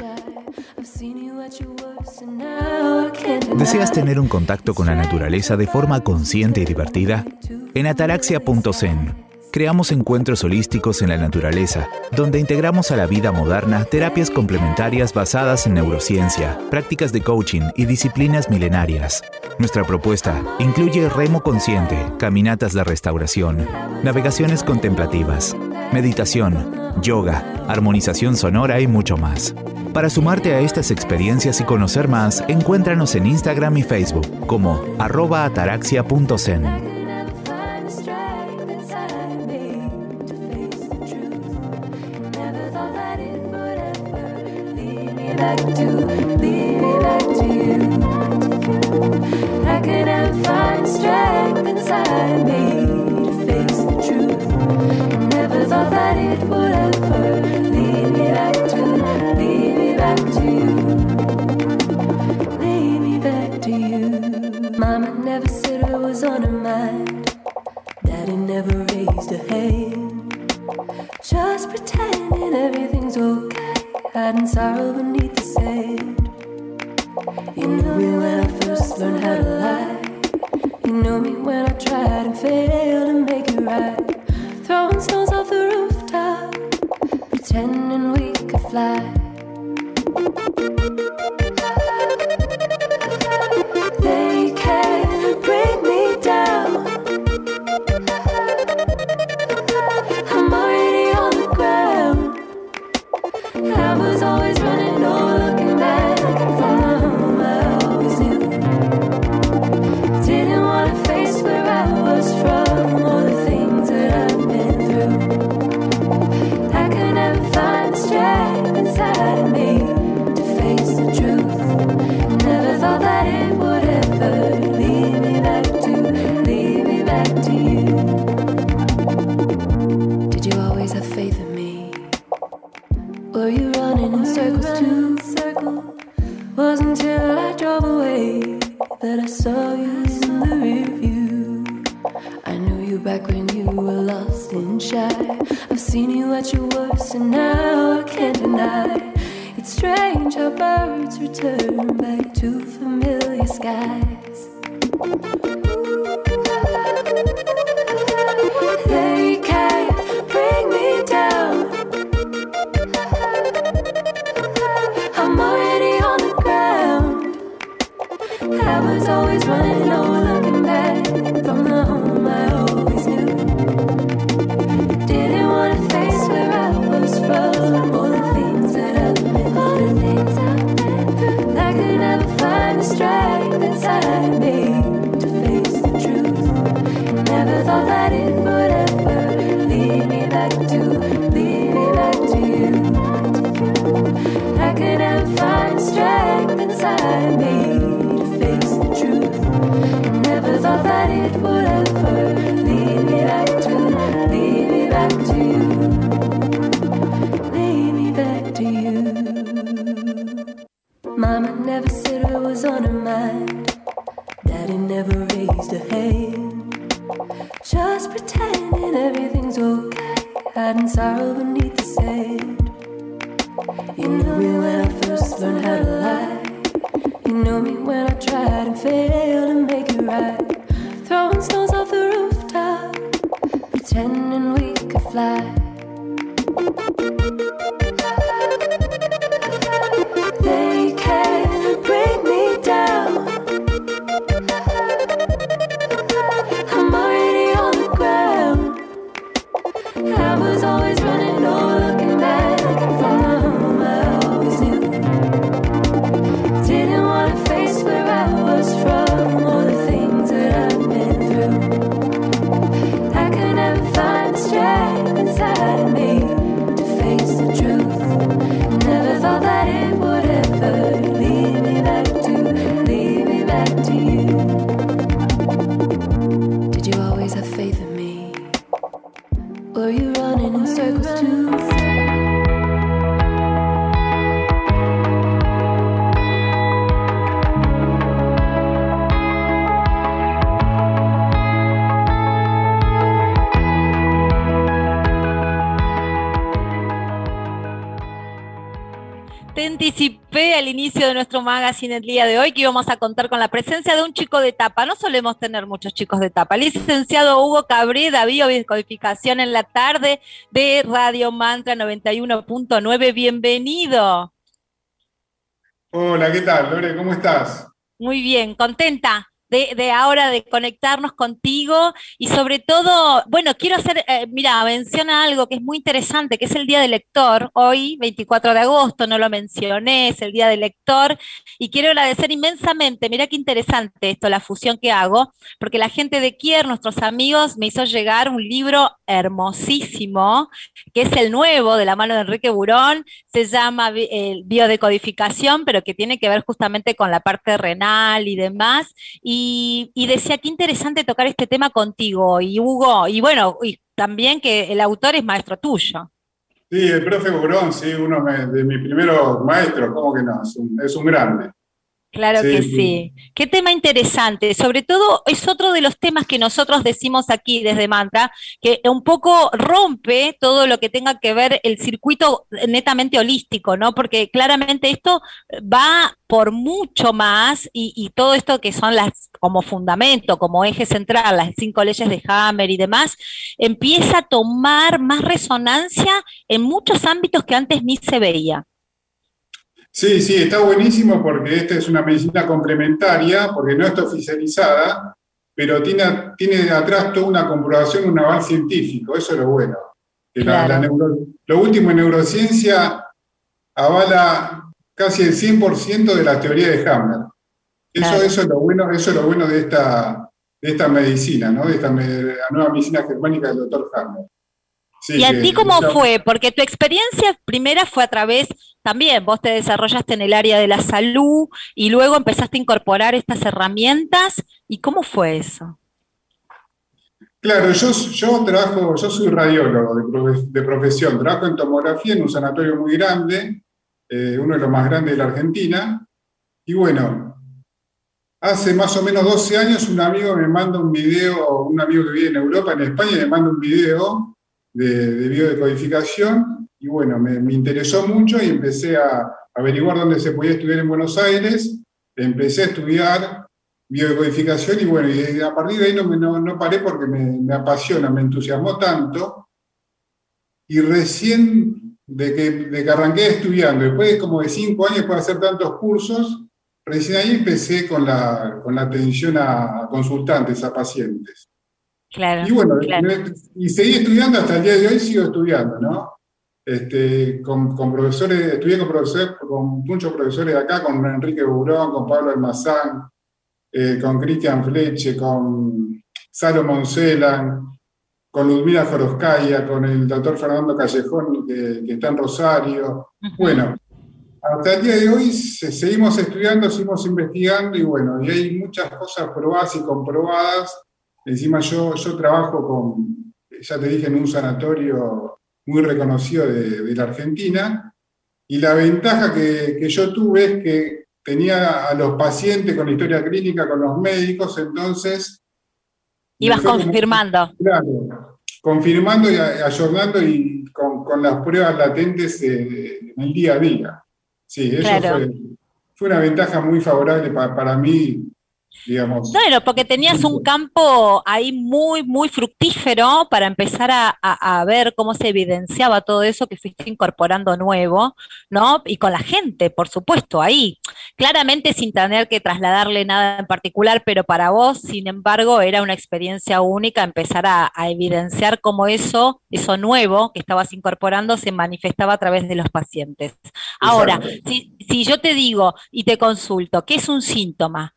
¿Deseas tener un contacto con la naturaleza de forma consciente y divertida? En Ataraxia.zen creamos encuentros holísticos en la naturaleza, donde integramos a la vida moderna terapias complementarias basadas en neurociencia, prácticas de coaching y disciplinas milenarias. Nuestra propuesta incluye remo consciente, caminatas de restauración, navegaciones contemplativas, meditación, yoga, armonización sonora y mucho más. Para sumarte a estas experiencias y conocer más, encuéntranos en Instagram y Facebook como @ataraxia.zen. Back to, lead me back to you. I couldn't find strength inside me to face the truth. Never thought that it would ever lead me back to you. Lead me back to you. Mama never said it was on her mind. Daddy never raised a hand. Just pretending everything's okay. Hiding sorrow beneath the sand. You knew me when I first learned how to lie. You knew me when I tried and failed to make it right. Throwing stones off the rooftop, pretending we could fly. They can't bring me down. I'm already on the ground. I was always running, no looking back from the home I always knew. Didn't want to face where I was from or the things that I've been through. I could never find the strength inside I saw you in the review. I knew you back when you were lost and shy. I've seen you at your worst and now I can't deny. It's strange how birds return back to familiar skies. They can't bring me down. I'm already on the ground. I was always running, no looking back from the home I always knew. Didn't want to face where I was from, all the things that I've been through. I could never find the strength inside me to face the truth. Never thought that it would ever lead me back to you. I could never find the strength inside me to face the truth. Never thought that it would ever lead me back to you. Lead me back to you. Mama never said what was on her mind. Daddy never raised a hand. Just pretending everything's okay, hiding sorrow beneath the sand. You knew me when I first learned how to lie. You knew me when I tried and failed to make it right. Throwing stones off the rooftop, pretending we could fly. They can't bring me down. I'm already on the ground. I was always running, no looking back from the home I always knew. Didn't want to face where I was from, all the things that I've been through. I could never find the strength inside me to face the truth. Never thought that it would ever lead me back to you. Did you always have faith in me? Were you running in circles too? Te anticipé al inicio de nuestro magazine el día de hoy que íbamos a contar con la presencia de un chico de tapa. No solemos tener muchos chicos de tapa. El licenciado Hugo Cabreda, biodescodificación en la tarde de Radio Mantra 91.9. Bienvenido. Hola, ¿qué tal, Lore? ¿Cómo estás? Muy bien, contenta de ahora de conectarnos contigo y sobre todo, bueno, quiero hacer, mira, menciona algo que es muy interesante, que es el Día del Lector, hoy 24 de agosto, no lo mencioné, es el Día del Lector, y quiero agradecer inmensamente, mira qué interesante esto, la fusión que hago, porque la gente de Kier, nuestros amigos, me hizo llegar un libro hermosísimo, que es el nuevo, de la mano de Enrique Burón, se llama Biodecodificación, pero que tiene que ver justamente con la parte renal y demás, y decía, qué interesante tocar este tema contigo, y Hugo, y bueno, y también que el autor es maestro tuyo. Sí, el profe Burón, sí, uno de mis primeros maestros, ¿cómo que no? Es un grande. Claro que sí. Qué tema interesante. Sobre todo es otro de los temas que nosotros decimos aquí desde Mantra, que un poco rompe todo lo que tenga que ver el circuito netamente holístico, ¿no? Porque claramente esto va por mucho más y todo esto que son las como fundamento, como eje central, las 5 leyes de Hammer y demás, empieza a tomar más resonancia en muchos ámbitos que antes ni se veía. Sí, sí, está buenísimo porque esta es una medicina complementaria, porque no está oficializada, pero tiene atrás toda una comprobación, un aval científico, eso es lo bueno. Claro. Lo último en neurociencia avala casi el 100% de la teoría de Hammer. Claro. Eso es lo bueno de esta medicina, ¿no? De la nueva medicina germánica del doctor Hammer. Sí, ¿y a ti cómo fue? Porque tu experiencia primera fue a través, también vos te desarrollaste en el área de la salud y luego empezaste a incorporar estas herramientas. ¿Y cómo fue eso? Claro, yo soy radiólogo de profesión, trabajo en tomografía en un sanatorio muy grande, uno de los más grandes de la Argentina, y bueno, Hace más o menos 12 años un amigo me manda un video, un amigo que vive en Europa, en España, me manda un video de biodecodificación y bueno, me interesó mucho y empecé a averiguar dónde se podía estudiar en Buenos Aires, empecé a estudiar biodecodificación y bueno, y a partir de ahí no paré porque me apasiona, me entusiasmó tanto y recién de que arranqué estudiando, después de como de 5 años después de hacer tantos cursos, recién ahí empecé con la atención a consultantes, a pacientes. Claro, Y bueno, claro. y seguí estudiando hasta el día de hoy, sigo estudiando, ¿no? Con profesores, estudié con muchos profesores de acá, con Enrique Burón, con Pablo Almazán, con Cristian Fleche, con Salomón Celan, con Ludmila Joroskaya, con el doctor Fernando Callejón, que está en Rosario. Bueno, hasta el día de hoy seguimos estudiando, seguimos investigando y bueno, y hay muchas cosas probadas y comprobadas. Encima yo trabajo ya te dije, en un sanatorio muy reconocido de la Argentina y la ventaja que yo tuve es que tenía a los pacientes con historia clínica, con los médicos, entonces Ibas confirmando. Claro, confirmando y ayornando y con las pruebas latentes en el día a día. Sí, eso Claro. fue una ventaja muy favorable para mí, digamos. Claro, porque tenías un campo ahí muy, muy fructífero para empezar a ver cómo se evidenciaba todo eso que fuiste incorporando nuevo, ¿no? Y con la gente, por supuesto, ahí. Claramente sin tener que trasladarle nada en particular, pero para vos, sin embargo, era una experiencia única empezar a evidenciar cómo eso nuevo que estabas incorporando se manifestaba a través de los pacientes. Ahora, Exacto. si yo te digo y te consulto, ¿qué es un síntoma?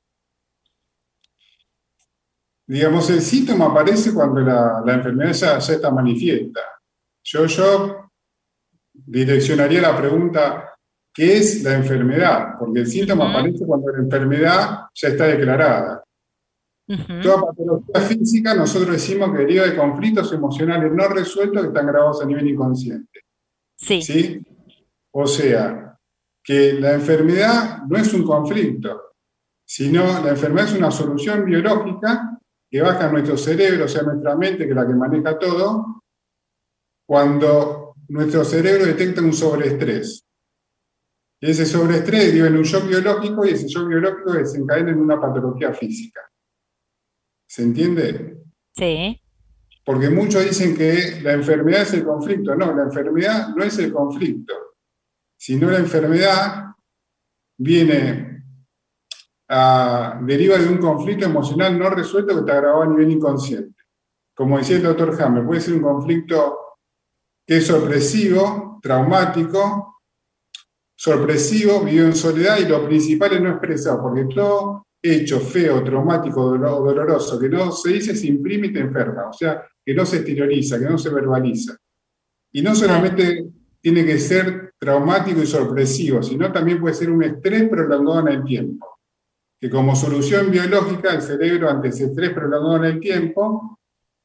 Digamos, el síntoma aparece cuando la enfermedad ya está manifiesta. Yo direccionaría la pregunta, ¿qué es la enfermedad? Porque el síntoma Ujú, aparece cuando la enfermedad ya está declarada. ujú. Toda patología física, nosotros decimos que deriva de conflictos emocionales no resueltos que están grabados a nivel inconsciente. Sí, ¿Sí? O sea, que la enfermedad no es un conflicto, sino la enfermedad es una solución biológica que baja a nuestro cerebro, o sea, nuestra mente, que es la que maneja todo, cuando nuestro cerebro detecta un sobreestrés. Y ese sobreestrés deriva en un shock biológico y ese shock biológico desencadena en una patología física. ¿Se entiende? sí. Porque muchos dicen que la enfermedad es el conflicto. No, la enfermedad no es el conflicto, sino la enfermedad deriva de un conflicto emocional no resuelto que está grabado a nivel inconsciente. Como decía el doctor Hammer, puede ser un conflicto que es sorpresivo, traumático, vivido en soledad y lo principal es no expresado, porque todo hecho feo, traumático, doloroso, que no se dice, se imprime y te enferma, o sea, que no se exterioriza, que no se verbaliza. Y no Claro. solamente tiene que ser traumático y sorpresivo, sino también puede ser un estrés prolongado en el tiempo, que como solución biológica el cerebro ante ese estrés prolongado en el tiempo,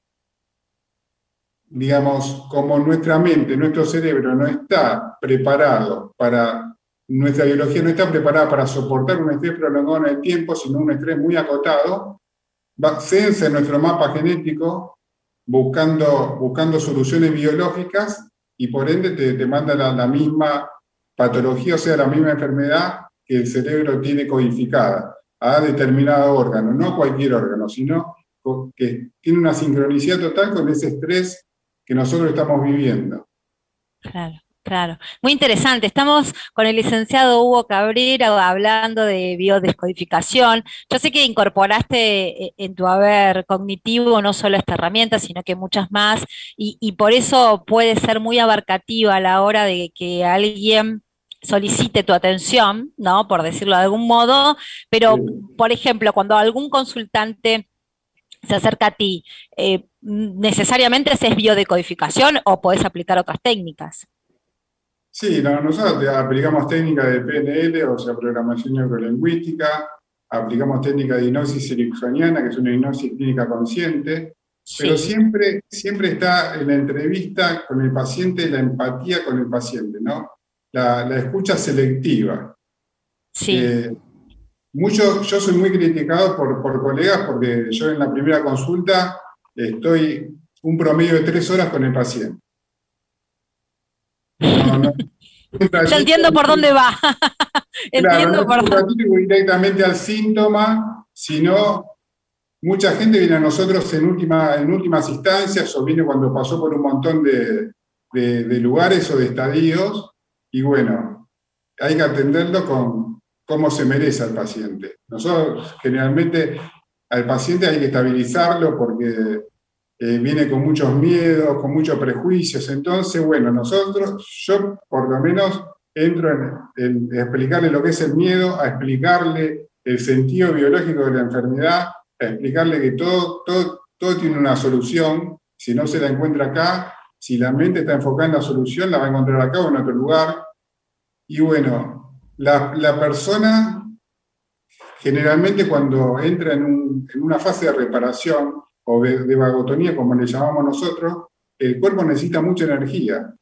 digamos, como nuestra mente, nuestro cerebro no está preparado nuestra biología no está preparada para soportar un estrés prolongado en el tiempo, sino un estrés muy acotado, cede en nuestro mapa genético buscando soluciones biológicas y por ende te manda la misma patología, o sea, la misma enfermedad que el cerebro tiene codificada a determinado órgano, no cualquier órgano, sino que tiene una sincronicidad total con ese estrés que nosotros estamos viviendo. Claro, claro. Muy interesante. Estamos con el licenciado Hugo Cabrera hablando de biodescodificación. Yo sé que incorporaste en tu haber cognitivo no solo esta herramienta, sino que muchas más, y por eso puede ser muy abarcativa a la hora de que alguien solicite tu atención, ¿no? Por decirlo de algún modo, pero, por ejemplo, cuando algún consultante se acerca a ti, ¿necesariamente haces biodecodificación o podés aplicar otras técnicas? Sí, nosotros aplicamos técnicas de PNL, o sea, programación neurolingüística, aplicamos técnicas de hipnosis ericksoniana, que es una hipnosis clínica consciente, pero Sí, siempre está en la entrevista con el paciente la empatía con el paciente, ¿no? La escucha selectiva. sí. Eh, Yo soy muy criticado por colegas porque yo en la primera consulta estoy un promedio de 3 horas con el paciente. No, Ya entiendo por dónde va. Claro, no es un ratito y voy directamente al síntoma, sino mucha gente viene a nosotros en últimas instancias o viene cuando pasó por un montón de lugares o de estadios, y bueno, hay que atenderlo con cómo se merece al paciente. Nosotros generalmente al paciente hay que estabilizarlo porque viene con muchos miedos, con muchos prejuicios. Entonces, bueno, yo por lo menos entro en explicarle lo que es el miedo, a explicarle el sentido biológico de la enfermedad, a explicarle que todo tiene una solución. Si no se la encuentra acá, si la mente está enfocada en la solución, la va a encontrar acá o en otro lugar. Y bueno, la persona generalmente cuando entra en una fase de reparación o de vagotonía, como le llamamos nosotros, el cuerpo necesita mucha energía.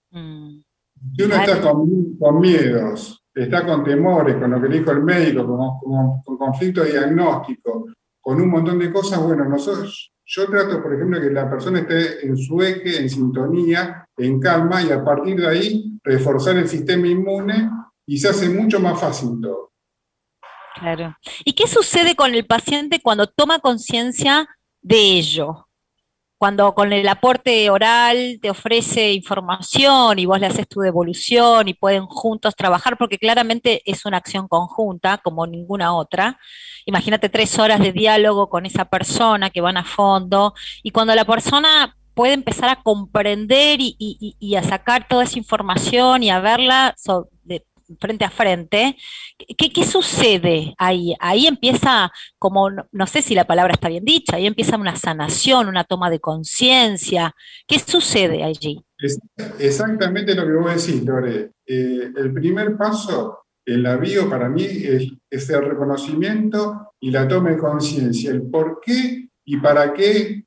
Si uno está con miedos, está con temores, con lo que le dijo el médico, con conflicto diagnóstico, con un montón de cosas, bueno, yo trato, por ejemplo, que la persona esté en su eje, en sintonía, en calma, y a partir de ahí reforzar el sistema inmune y se hace mucho más fácil todo. Claro. ¿Y qué sucede con el paciente cuando toma conciencia de ello? Cuando con el aporte oral te ofrece información y vos le haces tu devolución y pueden juntos trabajar, porque claramente es una acción conjunta como ninguna otra. Imagínate 3 horas de diálogo con esa persona que van a fondo, y cuando la persona puede empezar a comprender y a sacar toda esa información y a verla frente a frente, ¿qué sucede ahí? Ahí empieza, como, no sé si la palabra está bien dicha, ahí empieza una sanación, una toma de conciencia. ¿Qué sucede allí? Es exactamente lo que vos decís, Lore. El primer paso en la bio para mí es el reconocimiento y la toma de conciencia, el por qué y para qué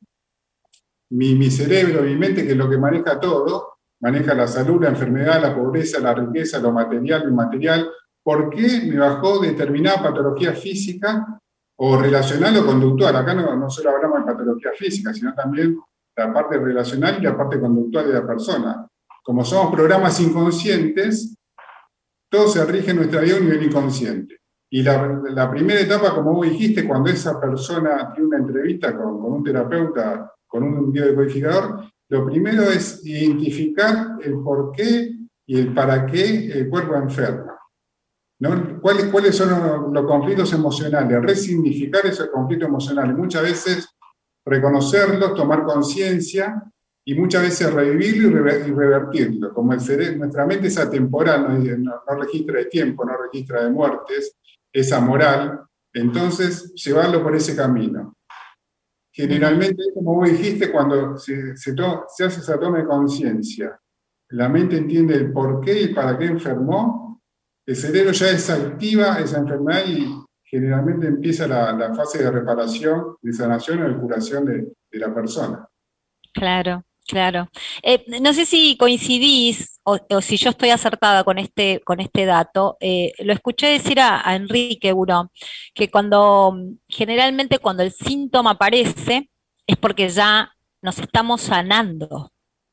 mi cerebro, mi mente, que es lo que maneja todo, maneja la salud, la enfermedad, la pobreza, la riqueza, lo material, lo inmaterial. ¿Por qué me bajó determinada patología física o relacional o conductual? Acá no solo hablamos de patología física, sino también la parte relacional y la parte conductual de la persona. Como somos programas inconscientes, todo se rige en nuestra vida a un nivel inconsciente. Y la primera etapa, como vos dijiste, cuando esa persona tiene una entrevista con un terapeuta, con un biodecodificador, lo primero es identificar el por qué y el para qué el cuerpo enferma, ¿no? ¿Cuáles son los conflictos emocionales? Resignificar esos conflictos emocionales. Muchas veces reconocerlos, tomar conciencia y muchas veces revivirlo y revertirlo. Como nuestra mente es atemporal, no registra de tiempo, no registra de muertes, es amoral, entonces llevarlo por ese camino. Generalmente, como vos dijiste, cuando se hace esa toma de conciencia, la mente entiende el por qué y para qué enfermó, el cerebro ya desactiva esa enfermedad y generalmente empieza la fase de reparación, de sanación o de curación de la persona. Claro, claro. No sé si coincidís o si yo estoy acertada con este dato. Lo escuché decir a Enrique uno, que generalmente cuando el síntoma aparece es porque ya nos estamos sanando.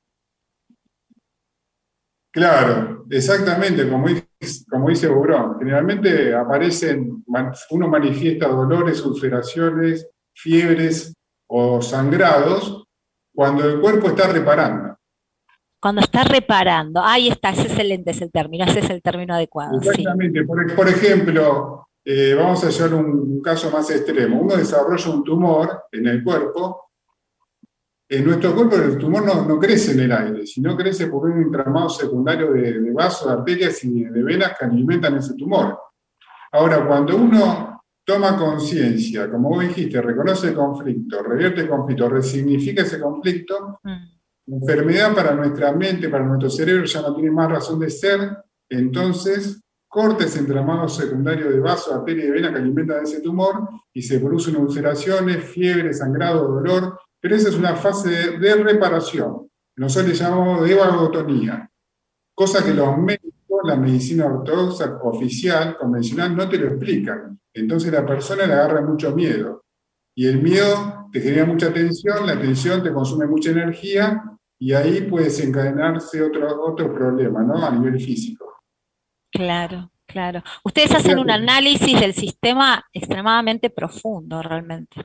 Claro, exactamente, como dice Bourón. Generalmente uno manifiesta dolores, ulceraciones, fiebres o sangrados cuando el cuerpo está reparando. Cuando está reparando, ahí está, ese es el término adecuado. Exactamente, Sí. por ejemplo, vamos a llevar un caso más extremo. Uno desarrolla un tumor en el cuerpo. En nuestro cuerpo el tumor no crece en el aire, sino crece por un entramado secundario de vasos, de arterias y de venas que alimentan ese tumor. Ahora, cuando uno toma conciencia, como vos dijiste, reconoce el conflicto, revierte el conflicto, resignifica ese conflicto, la enfermedad para nuestra mente, para nuestro cerebro ya no tiene más razón de ser, entonces corta ese entramado secundario de vasos, arterias y venas que alimentan ese tumor y se producen ulceraciones, fiebre, sangrado, dolor. Pero esa es una fase de reparación. Nosotros le llamamos de vagotonía. Cosa que los médicos la medicina ortodoxa oficial, convencional, no te lo explican. Entonces la persona le agarra mucho miedo. Y el miedo te genera mucha tensión, la tensión te consume mucha energía y ahí puede desencadenarse otro problema, ¿no? A nivel físico. Claro, claro. Ustedes hacen un análisis del sistema extremadamente profundo, realmente.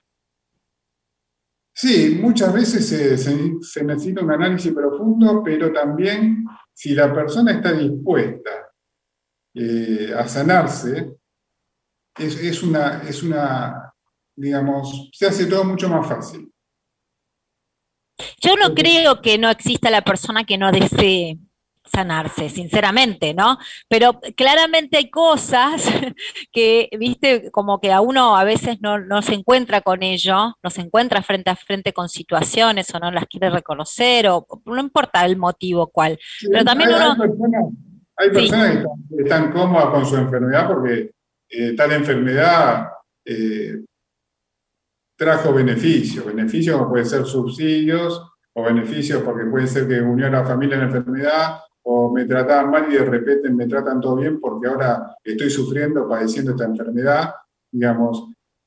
Sí, muchas veces se necesita un análisis profundo, pero también si la persona está dispuesta a sanarse, es una, digamos, se hace todo mucho más fácil. Yo no creo que no exista la persona que no desee sanarse, sinceramente, ¿no? Pero claramente hay cosas que, viste, como que a uno a veces no se encuentra con ello, no se encuentra frente a frente con situaciones o no las quiere reconocer, o no importa el motivo cuál. Sí, pero también hay sí. personas que están cómodas con su enfermedad porque tal enfermedad trajo beneficios como pueden ser subsidios, o beneficios porque puede ser que unió a la familia en la enfermedad, o me trataban mal y de repente me tratan todo bien porque ahora estoy sufriendo, padeciendo esta enfermedad, digamos.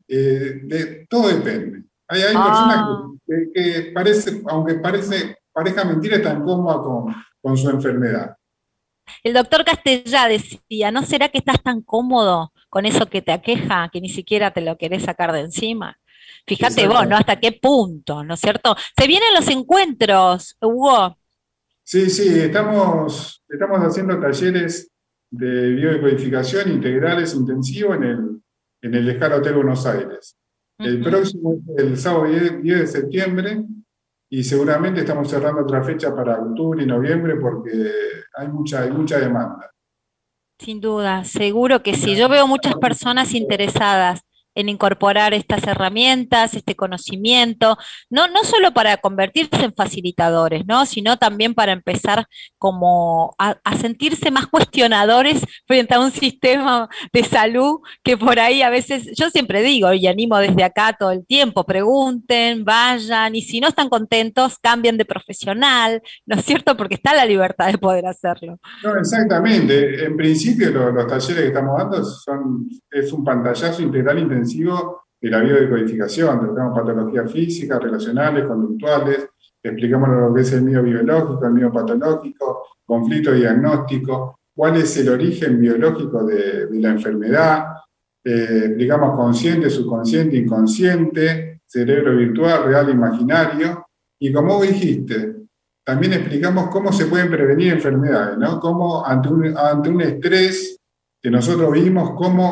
Todo depende. Hay personas que parece, aunque parezca mentira, están cómodas con su enfermedad. El doctor Castellá decía, ¿no será que estás tan cómodo con eso que te aqueja que ni siquiera te lo querés sacar de encima? Fíjate vos, ¿no? ¿Hasta qué punto, ¿no es cierto? Se vienen los encuentros, Hugo. Sí, estamos haciendo talleres de biodecodificación integrales intensivos en el Escala Hotel Buenos Aires. El próximo es el sábado 10 de septiembre y seguramente estamos cerrando otra fecha para octubre y noviembre porque hay mucha demanda. Sin duda, seguro que sí. Yo veo muchas personas interesadas en incorporar estas herramientas, este conocimiento, no solo para convertirse en facilitadores, ¿no? Sino también para empezar como a sentirse más cuestionadores frente a un sistema de salud que por ahí a veces, yo siempre digo y animo desde acá todo el tiempo, pregunten, vayan, y si no están contentos, cambien de profesional, ¿no es cierto? Porque está la libertad de poder hacerlo. No, exactamente. En principio los talleres que estamos dando es un pantallazo integral intensivo de la biodecodificación. Tratamos patologías físicas, relacionales, conductuales, explicamos lo que es el miedo biológico, el miedo patológico, conflicto diagnóstico, cuál es el origen biológico de la enfermedad, explicamos consciente, subconsciente, inconsciente, cerebro virtual, real, imaginario, y como vos dijiste, también explicamos cómo se pueden prevenir enfermedades, ¿no? Cómo ante un estrés que nosotros vimos,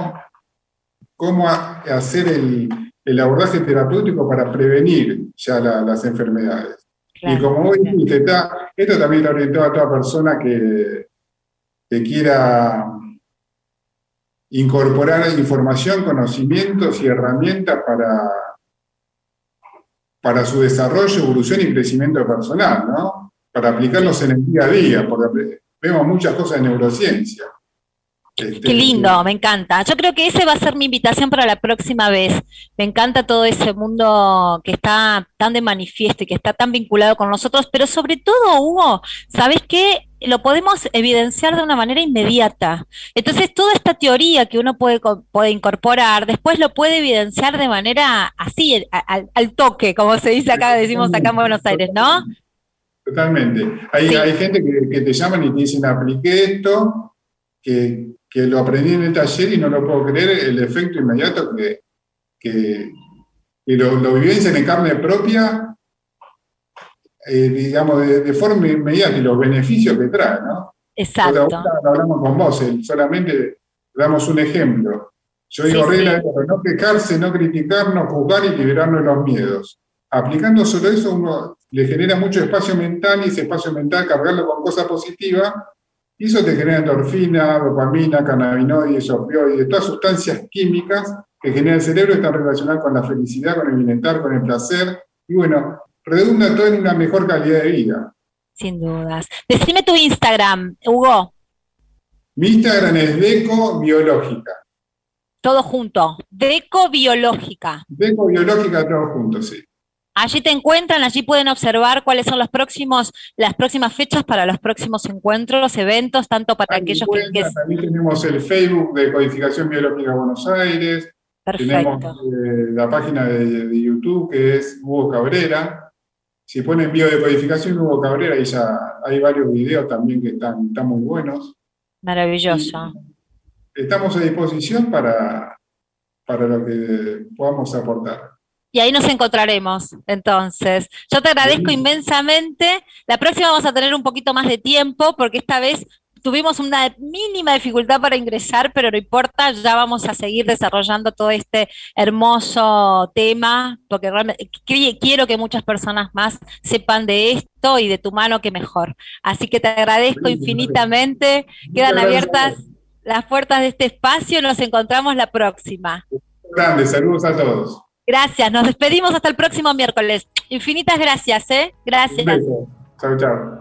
cómo hacer el abordaje terapéutico para prevenir ya las enfermedades. Claro, y como vos dijiste, esto también está orientado a toda persona que quiera incorporar información, conocimientos y herramientas para su desarrollo, evolución y crecimiento personal, ¿no? Para aplicarlos en el día a día, porque vemos muchas cosas de neurociencia. Qué lindo, me encanta. Yo creo que esa va a ser mi invitación para la próxima vez. Me encanta todo ese mundo que está tan de manifiesto y que está tan vinculado con nosotros, pero sobre todo, Hugo, ¿sabes qué? Lo podemos evidenciar de una manera inmediata. Entonces, toda esta teoría que uno puede incorporar, después lo puede evidenciar de manera así, al toque, como se dice acá, decimos acá en Buenos Aires, ¿no? Totalmente. Hay gente que te llaman y te dicen, apliqué esto, que lo aprendí en el taller y no lo puedo creer, el efecto inmediato que lo vivencian en carne propia, digamos, de forma inmediata, y los beneficios que trae, ¿no? Exacto. Lo hablamos con vos, solamente damos un ejemplo. Yo digo, regla de oro, no quejarse, no criticar, no juzgar y liberarnos de los miedos. Aplicando solo eso, uno le genera mucho espacio mental, y ese espacio mental cargarlo con cosas positivas, y eso te genera endorfina, dopamina, cannabinoides, opioides, todas sustancias químicas que genera el cerebro, están relacionadas con la felicidad, con el bienestar, con el placer, y bueno, redunda todo en una mejor calidad de vida. Sin dudas. Decime tu Instagram, Hugo. Mi Instagram es Deco Biológica. Todo junto, Deco Biológica. Deco Biológica, todo junto, sí. Allí te encuentran, allí pueden observar cuáles son las próximas fechas para los próximos encuentros, eventos, tanto para aquellos que... También tenemos el Facebook de Codificación Biológica Buenos Aires. Perfecto. Tenemos la página de YouTube que es Hugo Cabrera. Si ponen biodecodificación Hugo Cabrera, ahí ya hay varios videos también que están muy buenos. Maravilloso. Y estamos a disposición para lo que podamos aportar. Y ahí nos encontraremos, entonces. Yo te agradezco inmensamente. La próxima vamos a tener un poquito más de tiempo, porque esta vez tuvimos una mínima dificultad para ingresar, pero no importa, ya vamos a seguir desarrollando todo este hermoso tema, porque realmente quiero que muchas personas más sepan de esto y de tu mano, que mejor. Así que te agradezco infinitamente. Quedan abiertas las puertas de este espacio. Nos encontramos la próxima. Grande, saludos a todos. Gracias, nos despedimos hasta el próximo miércoles. Infinitas gracias, Gracias. Un beso. Chao, chao.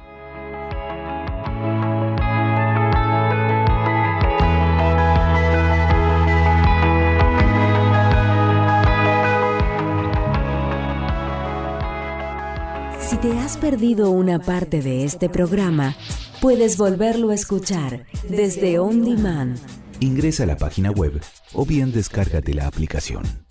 Si te has perdido una parte de este programa, puedes volverlo a escuchar desde On Demand. Ingresa a la página web o bien descárgate la aplicación.